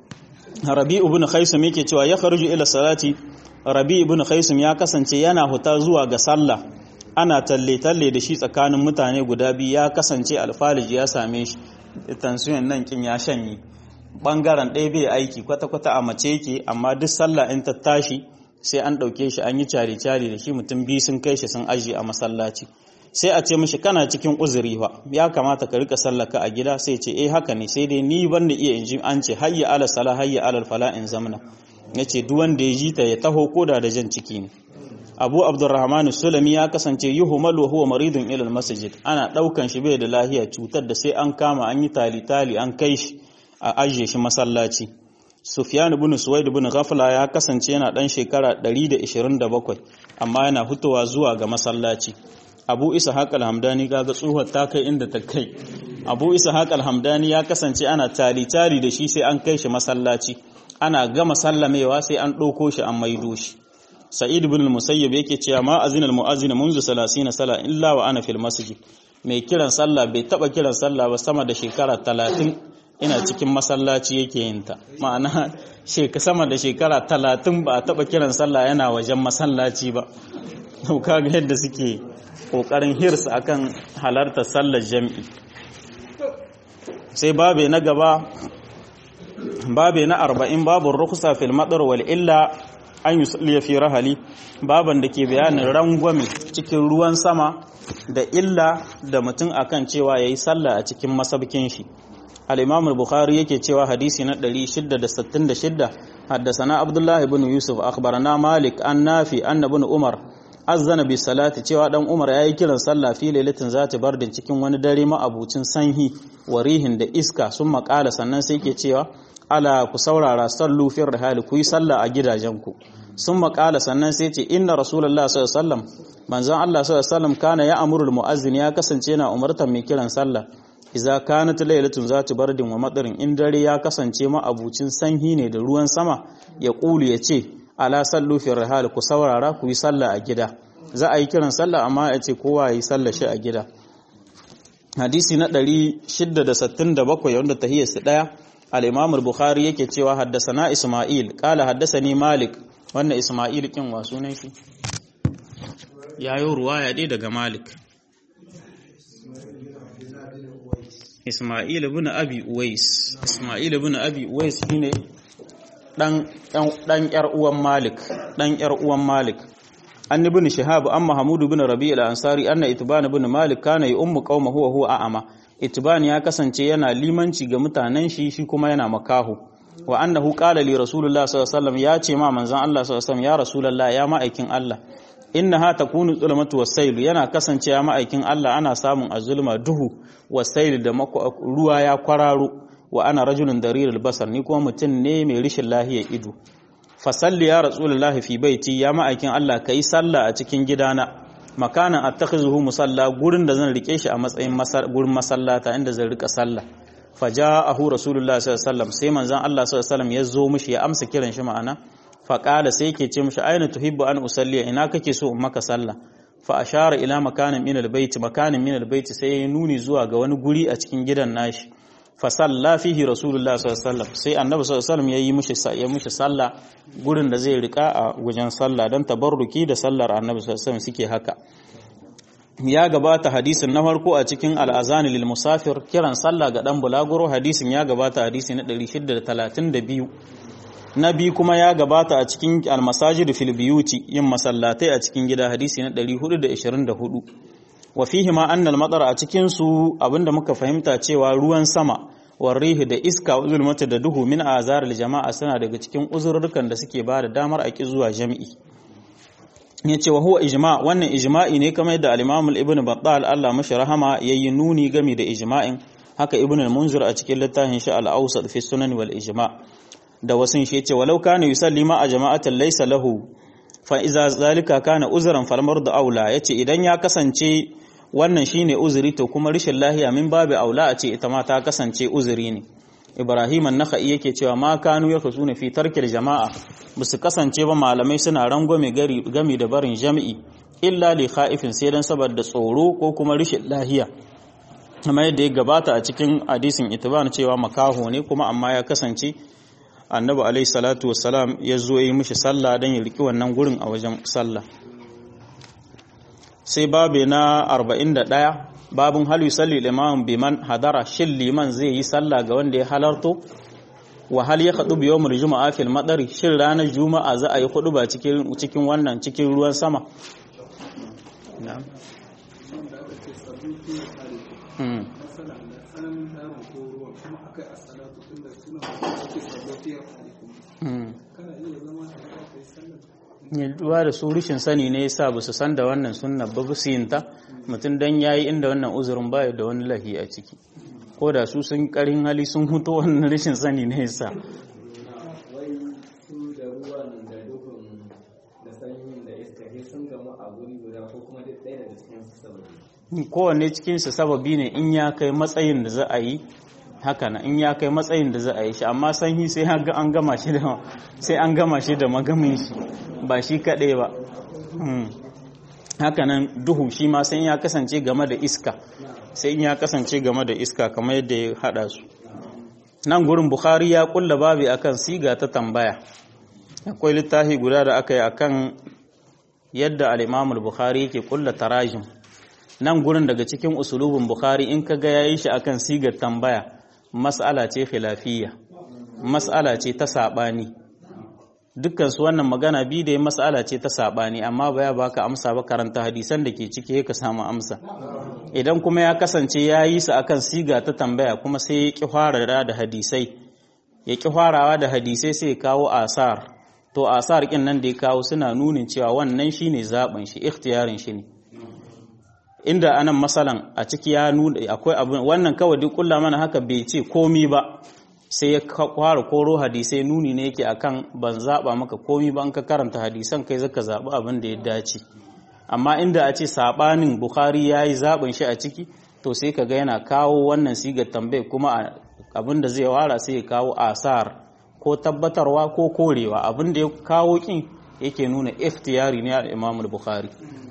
Rabi ibn Khaisam yake cewa ya kharuju ila salati, Rabi ibn Khaisam ya kasance yana huta zuwa ga sallah, ana talle talle da shi tsakanin mutane guda biyu, ya kasance alfaliji ya same shi, tansiyon nan kin ya shanye, bangaren ɗaya bai aiki kwata kwata a mace yake, amma duk sallah in ta tashi sai an ɗauke shi an yi cari cari da shi, mutum biyu sun kai shi sun aji a masallaci. Sai a ce mishi kana cikin uzuri fa, ya kamata ka rika sallaka a gida, sai ce eh haka ne, sai dai ni ban da iya inji an ce hayya ala sala hayya ala fala in zamna, yace duk wanda ya ji ta ya taho koda da jan ciki ne. Abu Abdurrahman Sulami ya kasance yuhmalu wa huwa maridun ila masjid, ana daukan shi bai da lahiya, cutar da sai an kama an yi tali tali an kai shi a ajiye shi masallaci. Sufyan ibn Suwaid ibn Ghafla ya kasance yana dan shekara ɗari da ishirin da bakwai amma yana fitowa zuwa ga masallaci. Abu Ishaq al-Hamdani kaga tsuhar ta kai inda ta kai. Abu Ishaq al-Hamdani ya kasance ana tari tari da shi sai an kai shi masallaci. Ana gama sallamewa sai an ɗauko shi an maido shi. Sa'id ibn al-Musayyib yake cewa ma azinal mu'azzin munzu salasina sala illa wa ana fil masjid. Mai kiran sallah bai taba kiran sallah ba sama da shekara talatin ina cikin masallaci yake yin ta. Ma'ana sheka sama da shekara talatin ba a taba kiran sallah yana wajen masallaci ba. To kaga yadda suke kokarin hirs akan halartar sallar jami'i. Sai babe na gaba babe na arba'in babu rukhsa fil madar wal illa an yusalli fi rahali, baban da ke bayanin rangwame cikin ruwan sama da illa da mutum akan cewa yayi sallah a cikin masabkin shi. Al-Imam al-Bukhari yake cewa hadisi na ɗari shida da sittin da shida haddathana Abdullah ibn Yusuf akhbarana Malik an Nafi anna ibn Umar azzana bi salati, cewa dan Umar yayi kiran sallah fi lailatin zati bardin cikin wani dare ma abucin sanhi warihin da iska, sun makala sannan sai ke cewa ala ku saurara sallu fi rihali, ku yi sallah a gidajenku. Sun makala sannan sai ce inna rasulullahi sallallahu alaihi wasallam, manzon Allah sallallahu alaihi wasallam kana ya amurul muazzin, ya kasance yana umartar mai kiran sallah idza kanat lailatun zati bardin wa madarin, in dare ya kasance ma abucin sanhi ne da ruwan sama, ya kulu ya ce ala sallu fi rihal, ku saurara ku yi sallah a gida. Za a yi kiran sallah amma ya ce kowa yi sallah shi a gida. Hadisi na ɗari shida da sittin da bakwai wanda tahiyar su daya. Al-Imam al-Bukhari yake cewa haddasana Isma'il qala haddasani Malik, wannan Isma'il kin wa sunan shi yayo ruwaya dai daga Malik. Isma'il ibn Abi Uwais, Isma'il ibn Abi Uwais shine dan dan yar uwan Malik, dan yar uwan Malik. An ibn Shihab an Mahmud ibn Rabi' al-Ansari anna Itban ibn Malik kana ya ummu qauma huwa huwa a'ama. Itban ya kasance yana limanci ga mutanen shi, shi kuma yana makahu. Wa annahu qala li Rasulullah sallallahu alaihi wasallam, ya ce ma manzon Allah sallallahu alaihi wasallam, ya Rasulullah ya ma'aikin Allah, innaha takunu zulmatu wasailu, yana kasance ya ma'aikin Allah ana samun azulma duhu wasailu da ruwa ya kwararo, wa ana rajulun darirul basar, ni kuma mutum ne mai rishin lahiyar ido. Fasalli ya Rasulullahi fi baiti, ya ma'aikin Allah kai sallah a cikin gidana, makanan attakhizuhu musalla, gurin da zan rike shi a matsayin gurin masallata inda zan rika sallah. Faja'ahu Rasulullahi sallallahu alaihi wasallam, sai manzon Allah sallallahu alaihi wasallam ya zo mishi, ya amsa kiran shi ma'ana. Faƙala sai yake ce mishi aina tuhibbu an usalliya, ina kake so in maka sallah. Fa ashara ila makanin min albayt, makanin min albayt, sai ya nuni zuwa ga wani guri a cikin gidan nashi. Fa salla fihi Rasulullah sallallahu alaihi wasallam, sai Annabi sallallahu alaihi wasallam yayi mishi ya mishi sallah gurin da zai rika a wajen sallah dan tabarruki da sallar Annabi sallallahu alaihi wasallam suke haka. Ya gabata hadisin na farko a cikin al-azan lil musafir, kiran sallah ga dan bulaguro, hadisin ya gabata hadisi na ɗari shida da talatin da biyu. Na biyu kuma ya gabata a cikin al-masajid fil biyuti, yin masallatai a cikin gida, hadisi na ɗari hudu da ishirin da hudu. Wa fihi ma anna al-matar, a cikin su abinda muka fahimta cewa ruwan sama warrihi da iska uzulmata da duhu min azar al-jama'a suna daga cikin uzurrukan da suke bada damar a ki zuwa jami'i. Yace wa huwa ijma', wannan ijma'i ne kamar yadda al-Imam Ibn Battal Allah mashi rahama yayi nuni game da ijma'in, haka Ibn al-Munzir a cikin littafin shi al-Awsat fi sunan wal ijma'. Da wasun shi yace walau kana yusalli ma a jama'atan laysa lahu fa iza zalika kana uzran fal mardu aula, yace idan ya kasance wannan shine uzuri to kuma rishin lahiya min babu aula a ce ita ma ta kasance uzuri ne. Ibrahim an-Nakhai yake cewa ma kanu yakasuna fi tarkil jama'a, musu kasance ba malamai suna rangwame gari gami da barin jami'i illa li khaifin, sai dan saboda tsoro ko kuma rishin lahiya, amma yadda ya gabata a cikin hadisin Itban cewa makaho ne kuma amma ya kasance Annabi alaihi salatu wassalam ya zo yi mishi sallah don ya riki wannan gurin a wajen sallah. Sai babe na arba'in da ɗaya, babun hal yusalli liman biman hadara, shin liman zai yi sallah ga wanda ya halarto. Wa hal ya khadu bi yawmil juma'a fil madari, shin ranar juma'a za a yi khutba cikin cikin wannan cikin ruwan sama. Na'am. Hmm. Yalduwa da su rishin sani ne yasa ba su san da wannan sunna ba su yin ta, mutum dan yayi inda wannan uzurin baya da wani lahi a ciki, ko da su sun karin hali sun huto wannan rishin sani ne yasa. a guri guda ko kuma duk ɗaya daga cikin su sababi kowanne cikin su sababi ne in ya kai matsayin da za a yi haka na in ya kai matsayin da za a yi shi amma sanyi sai an gama shi da sai an gama shi da magamin shi ba shi kaɗai ba haka nan duhu shi ma sai ya kasance game da iska sai in ya kasance game da iska kamar yadda ya hada su nan gurin Bukhari ya kulla babi akan siga ta tambaya akwai littafi guda da aka yi akan yadda al-Imam al-Bukhari yake kulla tarajim nan gurin daga cikin usulubin Bukhari in kaga yayi shi akan sigar tambaya mas'ala ce khilafiyya mas'ala ce ta sabani dukkan su wannan magana bi da mas'ala ce ta sabani amma baya baka amsa ba karanta hadisan da ke ciki ka samu amsa idan kuma ya kasance yayi su akan siga ta tambaya kuma sai ya ki fara da hadisai ya ki farawa da hadisai sai ya kawo asar to asar kin nan da ya kawo suna nunin cewa wannan shine zaben shi ikhtiyarin shi ne inda anan masalan a ciki ya nuna akwai abin wannan kawai duk kullu mana haka bai ce komi ba sai ya kwara koro hadisai nuni ne yake akan ban zaba maka komi ba an ka karanta hadisan kai zaka zabi abin da ya dace amma inda a ce sabanin Bukhari yayi zaben shi a ciki to sai kaga yana kawo wannan sigar tambaye kuma abin da zai wara sai ya kawo asar ko tabbatarwa ko korewa abin da ya kawo kin yake nuna ikhtiyari ne al-Imam al-Bukhari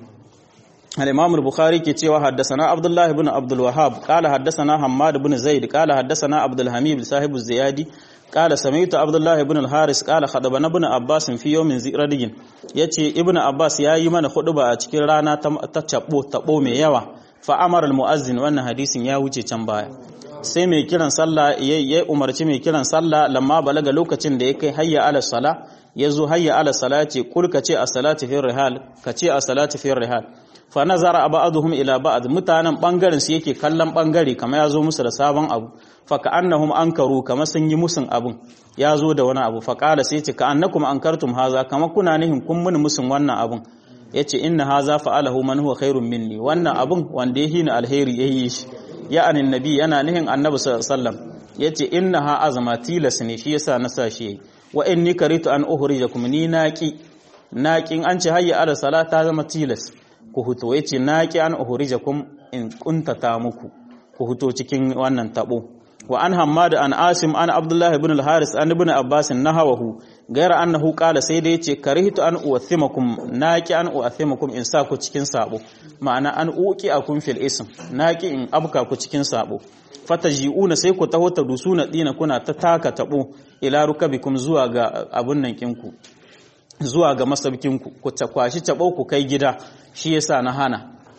الإمام البخاري كتير حدثنا عبد الله بن عبد الوهاب قال حدثنا حماد بن زيد قال حدثنا عبد الحميد صاحب الزيادي قال سمعت عبد الله بن الحارث قال خطبنا ابن عباس في يوم زيردين yace ibnu abbas yayi mana khutba a cikin rana ta tabo tabo mai yawa fa amara almuazzin wannan hadisin ya wuce can baya sai mai kiran sallah yayi umarci mai kiran sallah lamma balaga lokacin da yake hayya ala sala yazo hayya ala salati kul kace as-salatu fi rihal kace as-salatu fi rihal fa nazara ba'dhum ila ba'd mutanen bangaren su yake kallon bangare kamar yazo musu da sabon abu fa ka'annahum ankaru kamar sun yi musun abun yazo da wani abu fa qala sai ce ka annakum ankartum haza kamar kuna nihin kun mun musun wannan abun yace inna haza fa'alahu man huwa khairun minni wannan abun wanda yake ni alheri yayi shi ya anin nabi yana nihin annabi sallallahu alaihi wasallam yace innaha azma tilas ne shi yasa na sa shi wa inni karitu an uhrijakum ni naqi naqin an ce hayya ala salata zama tilas ku huto yace naqi an uhrijakum in kuntata muku ku huto cikin wannan tabo wa an hammad an asim an abdullah ibn al-haris an ibn abbas nahawahu gaira annahu qala sai da yace karihtu an uwathimakum naqi an uwathimakum in sa ku cikin sabo ma'ana an uqi akum fil ism naqi in abka ku cikin sabo fataji'una sai ku taho ta dusuna dina kuna ta taka tabo ila rukabikum zuwa ga abun nan kinku zuwa ga masabkinku ku takwashi tabo ku kai gida shi yasa na hana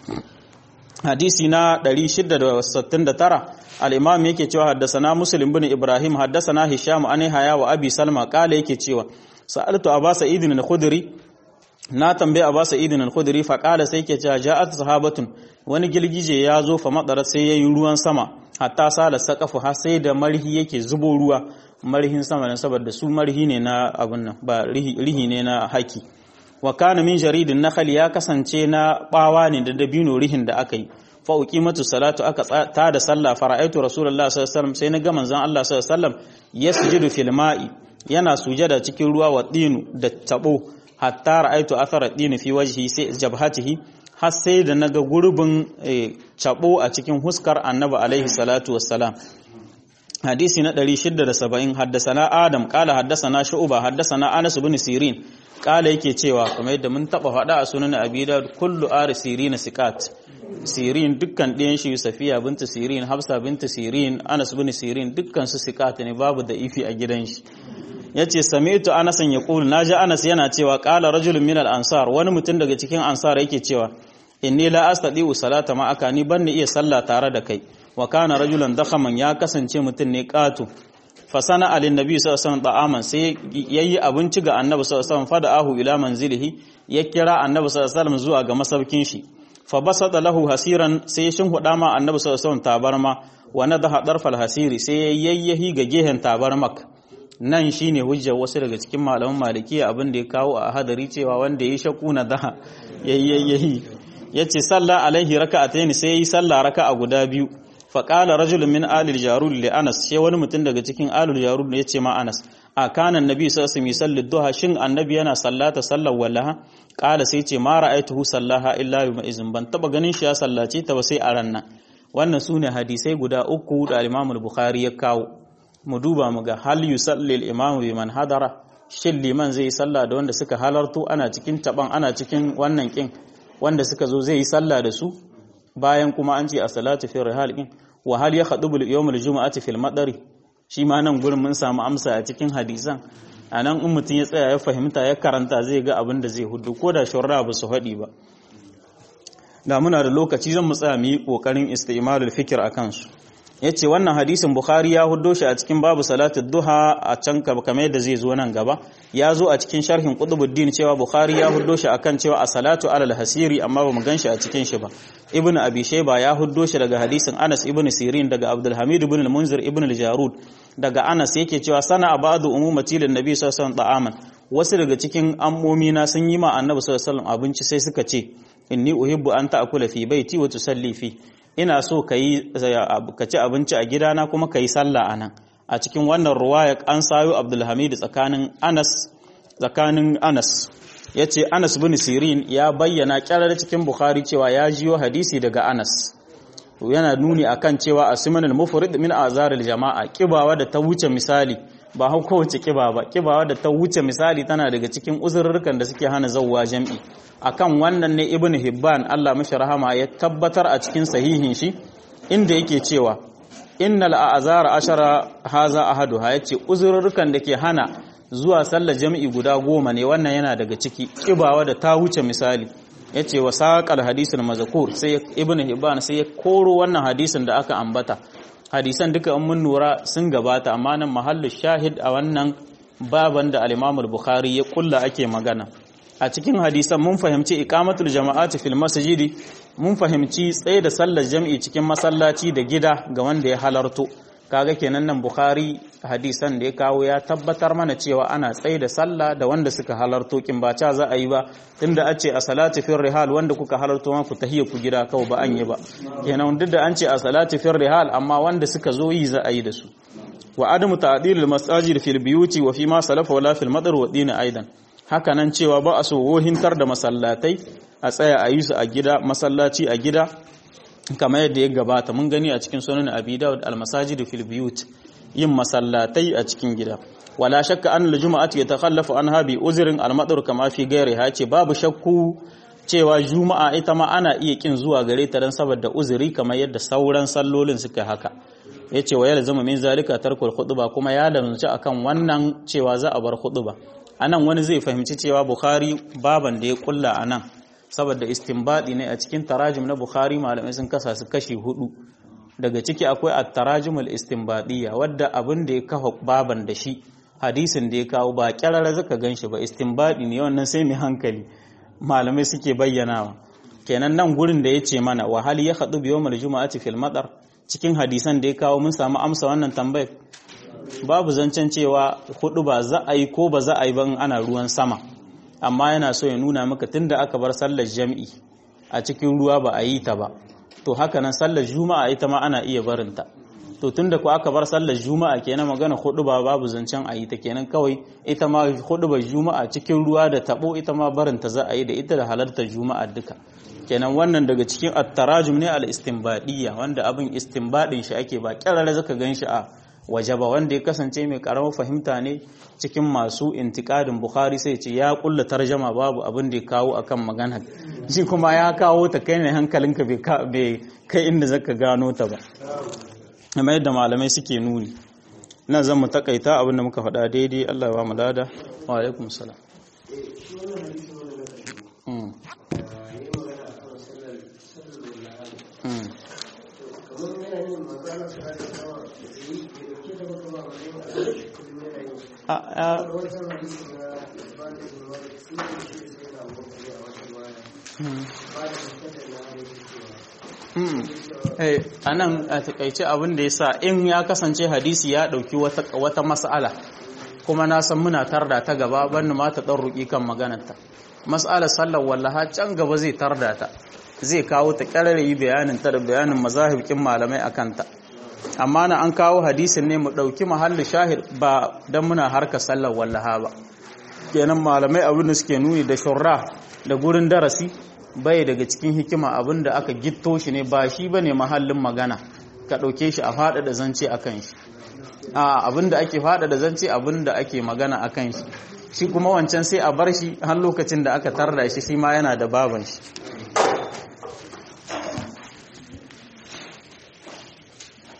hadisi na ɗari shida sittin da tara al-imam yake cewa haddasana muslim bin ibrahim haddasana hisham an haya wa abi salma kala yake cewa sa'altu aba sa'id al-khudri na tambaye aba sa'id al-khudri fa kala sai yake cewa ja'at sahabatun wani gilgije ya zo fa madara sai yayin ruwan sama hatta sala saqafu har sai da marhi yake zubo ruwa marhin sama ne saboda su marhi ne na abun nan ba rihi, rihi ne na haki wa kana min jaridin nakhl ya kasance na bawa ne da dabino rihin da aka yi fa uqimatu salatu aka ta da sallah fara'aitu rasulullahi sallallahu alaihi wasallam sai na ga manzon Allah sallallahu alaihi wasallam yasjudu fil ma'i yana sujada cikin ruwa wa dinu da tabo hatta ra'aitu athara dinu fi wajhi sai jabhatihi har sai da naga gurbin tabo a cikin huskar annabi alaihi salatu wassalam hadisi na ɗari shida da saba'in haddasana adam kala haddasana shu'ba haddasana anas ibn sirin kala yake cewa kuma yadda mun taba faɗa a sunan abi da kullu ari sirin sikat sirin dukkan ɗayan shi safiya bintu sirin hafsa bintu sirin anas ibn sirin dukkan su sikat ne babu da ifi a gidan shi yace sami'tu anas yaqul naji anas yana cewa qala rajulun min al-ansar wani mutum daga cikin ansar yake cewa inni la astadi'u salata ma aka ni banni iya sallah tare da kai wa kana rajulan dakhaman ya kasance mutum ne qatu fa sana alin nabi sallallahu alaihi wasallam ta'aman sai yayi abinci ga annabi sallallahu alaihi wasallam fada'ahu ila manzilihi ya kira annabi sallallahu alaihi wasallam zuwa ga masaukin shi fa basata lahu hasiran sai shin huda ma annabi sallallahu alaihi wasallam tabarma wa nadaha darfal hasiri sai yayyahi ga gehen tabarmak nan shine hujjar wasu daga cikin malaman malikiya abin da ya kawo a hadari cewa wanda yayi shakuna da yayyahi yace sallah alaihi raka'atayn sai yayi sallah raka'a guda biyu fa qala rajulun min alil jarud li anas sai wani mutum daga cikin alil jarud ne yace ma anas a kana annabi sallallahu alaihi wasallam yusalli duha shin annabi yana sallata sallar wallaha qala sai ce ma ra'aituhu sallaha illa yawma izin ban taba ganin shi ya sallace ta ba sai a ran nan. Wannan sune hadisai guda uku da Imam al-Bukhari ya kawo. Mu duba mu ga hal yusalli al-imamu biman hadara, shin liman zai yi sallah da wanda suka halarto ana cikin taban ana cikin wannan kin wanda suka zo zai yi sallah da su bayan kuma an ce a salatu fi rihal kin wa hal yakhutubu yawm al-jum'ati fil madari. Shi ma nan gurin mun samu amsa a cikin hadisan. Anan in mutum ya tsaya ya fahimta ya karanta zai ga abin da zai hudu ko da shurra ba su haɗi ba. Da muna da lokaci zan mu tsaya mu yi kokarin istimalul fikr akan su. Yace wannan hadisin Bukhari ya huddo shi a cikin babu salatul duha a can kamar yadda zai zo nan gaba. Ya zo a cikin sharhin Qutbuddin cewa Bukhari ya huddo shi akan cewa a salatu alal hasiri amma ba mu ganshi a cikin shi ba. Ibn Abi Shayba ya huddo shi daga hadisin Anas ibn Sirin daga Abdul Hamid ibn al-Munzir ibn al-Jarud daga Anas yake cewa sana ba'du umumati lin nabi sallallahu alaihi wasallam ta'aman. Wasu daga cikin ammomi na sun yi ma annabi sallallahu alaihi wasallam abinci sai suka ce inni uhibbu an ta'kula fi baiti wa tusalli fi. Ina so ka yi ka ci abinci a gidana kuma ka yi sallah a nan. A cikin wannan ruwaya an sayo Abdulhamid tsakanin Anas tsakanin Anas yace Anas bin Sirin ya bayyana kyarar cikin Bukhari cewa ya jiyo hadisi daga Anas. To yana nuni akan cewa asmanul mufrid min azaril jama'a, kibawa da ta wuce misali ba hau kowace kiba ba, kibawa da ta wuce misali tana daga cikin uzurrukan da suke hana zawwa jam'i. Akan wannan ne Ibn Hibban Allah mashi rahama ya tabbatar a cikin sahihin shi inda yake cewa innal a'zara ashara haza ahaduha, yace uzurrukan da ke hana zuwa sallar jami'i guda goma ne, wannan yana daga ciki kibawa da ta wuce misali. Yace wa saqal hadisul mazkur, sai Ibn Hibban sai ya koro wannan hadisin da aka ambata. Hadisan duka in mun nura sun gabata amma nan mahallu shahid a wannan baban da al-Imam al-Bukhari ya kulla ake magana. A cikin hadisan mun fahimci iqamatul jama'ati fil masjidi, mun fahimci tsaye da sallar jami'i cikin masallaci da gida ga wanda ya halarto. Kaga kenan nan Bukhari hadisan da ya kawo ya tabbatar mana cewa ana tsaye da sallah da wanda suka halarto, kin ba ca za a yi ba tunda a ce a salati fil rihal wanda kuka halarto ma ku tahiyya ku gida kawai ba an yi ba. Kenan duk da an ce a salati fil rihal amma wanda suka zo yi za a yi da su. Wa adamu ta'dilul masajid fil biyuti wa fi ma salafa wala fil madar wa dina aidan. Haka nan cewa ba a so wohintar da masallatai a tsaya a yi su a gida, masallaci a gida kamar yadda ya gabata mun gani a cikin sunan Abi Dawud al-masajid fil biyut, yin masallatai a cikin gida. Wala shakka an al-jum'atu yatakhallafu anha bi uzrin al-madar kama fi ghairiha, ce babu shakku cewa juma'a ita ma ana iya kin zuwa gare ta dan saboda uzuri kamar yadda sauran sallolin suka haka. Yace wa yalzama min zalika tarkul khutba, kuma ya lamci akan wannan cewa za a bar khutba. Anan wani zai fahimci cewa Bukhari baban da ya kulla anan saboda istinbadi ne a cikin tarajim na Bukhari malamai sun kasa su kashi hudu. Daga ciki akwai at-tarajimul istinbadiyya wadda abin da ya kafa baban da shi hadisin da ya kawo ba kyarara zaka ganshi ba, istinbadi ne wannan sai mai hankali malamai suke bayyanawa. Kenan nan gurin da yace mana wa hal ya khadu bi yawmil jumu'ati fil madar, cikin hadisan da ya kawo mun samu amsa wannan tambayar. Babu zancen cewa hudu ba za a yi ko ba za a yi ban ana ruwan sama, amma yana so ya nuna maka tunda aka bar sallar jami'i a cikin ruwa ba a yi ta ba, to haka nan sallar juma'a ita ma ana iya barinta. To tunda ko aka bar sallar juma'a kenan magana hudu ba babu zancen a yi ta, kenan kawai ita ma hudu ba juma'a cikin ruwa da tabo ita ma barinta za a yi da ita da halartar juma'a duka. Kenan wannan daga cikin at-tarajum ne al-istinbadiyya, wanda abin istinbadin shi ake ba kyarare zaka ganshi a waje ba, wanda ya kasance mai karamar fahimta ne cikin masu intikadin Bukhari sai ce ya kulla tarjama babu abin da ya kawo akan magana, shi kuma ya kawo ta kai ne hankalinka bai kai inda zaka gano ta ba, amma yadda malamai suke nuni. Ina zan mu takaita abin da muka faɗa daidai, Allah ya ba mu lada. Wa alaikum salam. a nan a takaice abin da ya sa in ya kasance hadisi ya ɗauki wata mas'ala kuma na san muna tarda ta gaba ban ma ta ɗan ruƙi kan maganarta, mas'alar sallar wallaha can gaba zai tarda ta, zai kawo ta ƙararrayi bayanin ta da bayanin mazahibkin malamai a kanta. amma na an kawo hadisin ne mu ɗauki mahalli shahid ba don muna harka sallar wallaha ba. Kenan malamai abin da suke nuni da shurra da gurin darasi bai daga cikin hikima abin da aka gitto shi ne ba shi ba ne mahallin magana ka ɗauke shi a faɗaɗa zance a kan shi. A abin da ake faɗaɗa zance abin da ake magana a kan shi, shi kuma wancan sai a bar shi har lokacin da aka tarda shi shi ma yana da baban shi.